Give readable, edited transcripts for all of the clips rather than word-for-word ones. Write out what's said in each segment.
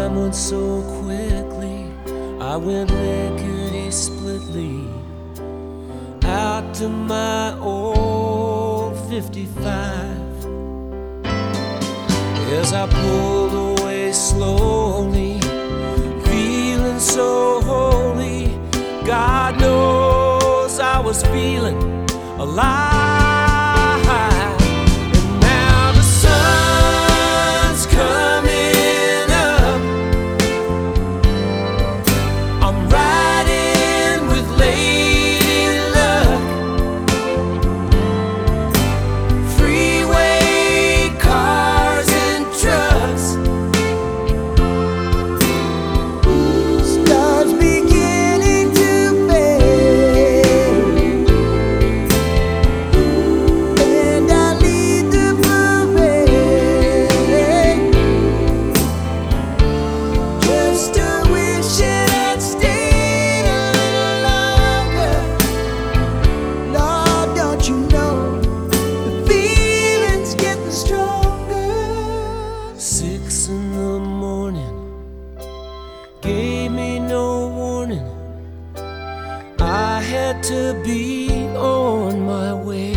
time went so quickly. I went lickety-splitly out to my old 55. As I pulled away slowly, feeling so holy, God knows I was feeling alive. And now the sun's coming up, I'm riding with Lady Luck. Freeway cars and trucks, stars beginning to fade, and I lead the parade. Just a wish I'd stayed a little longer. Lord, don't you know the feeling's getting stronger? 6 in the morning gave me no warning. I had to be on my way.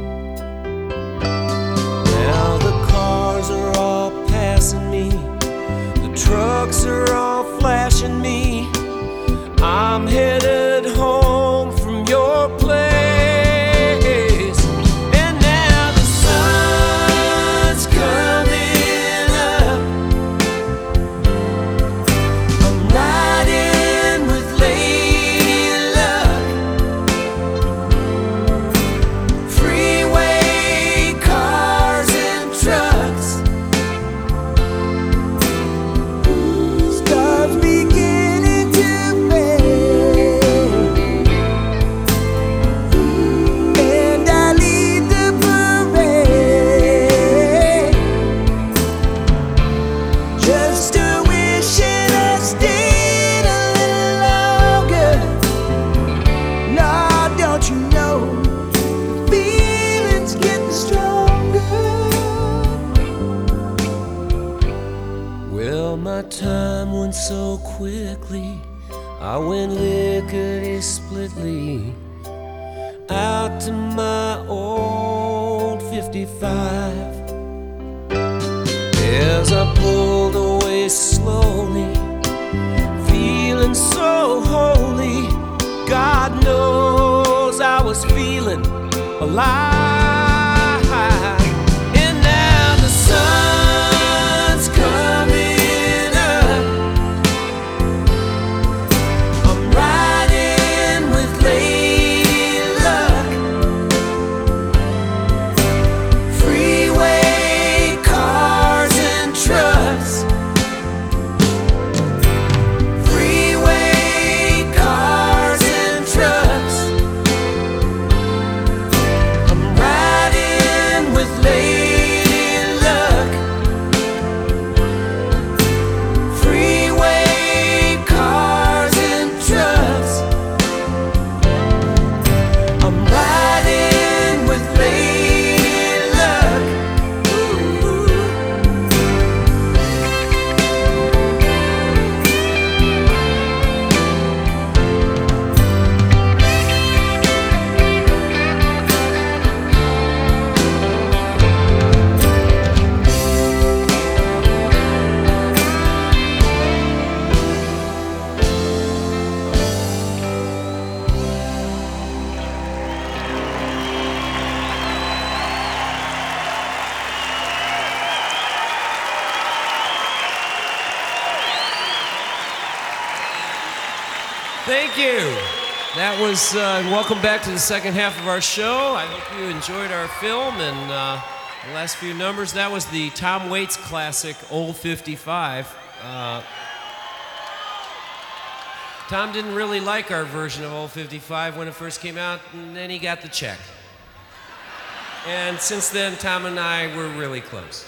Now the cars are all passing me, the trucks are all flashing me. I'm headed home from your place. And now the sun's coming up, I'm riding with Lady Luck. Freeway cars and trucks, stars beginning to fade, and I lead the parade. Just a wish I stayed a little longer. Lord, don't you know the feeling's getting stronger? Well, my time went so quickly, I went lickety-splitly out to my old 55. As I pulled away slowly, feeling so holy, God knows I was feeling alive. And now the sun's coming up, I'm riding with Lady Luck. Freeway cars and trucks, freeway cars and trucks, I'm riding with Lady Luck. Freeway cars and trucks, I'm riding with Lady Luck. Ooh. Thank you. That was welcome back to the second half of our show. I hope you enjoyed our film and the last few numbers. That was the Tom Waits classic, Old 55. Tom didn't really like our version of Old 55 when it first came out, and then he got the check. And since then, Tom and I were really close.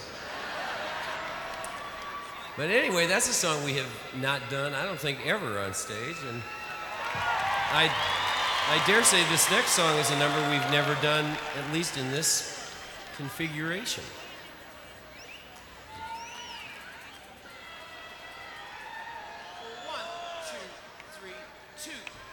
But anyway, that's a song we have not done, I don't think, ever on stage. And I dare say this next song is a number we've never done, at least in this configuration. 2.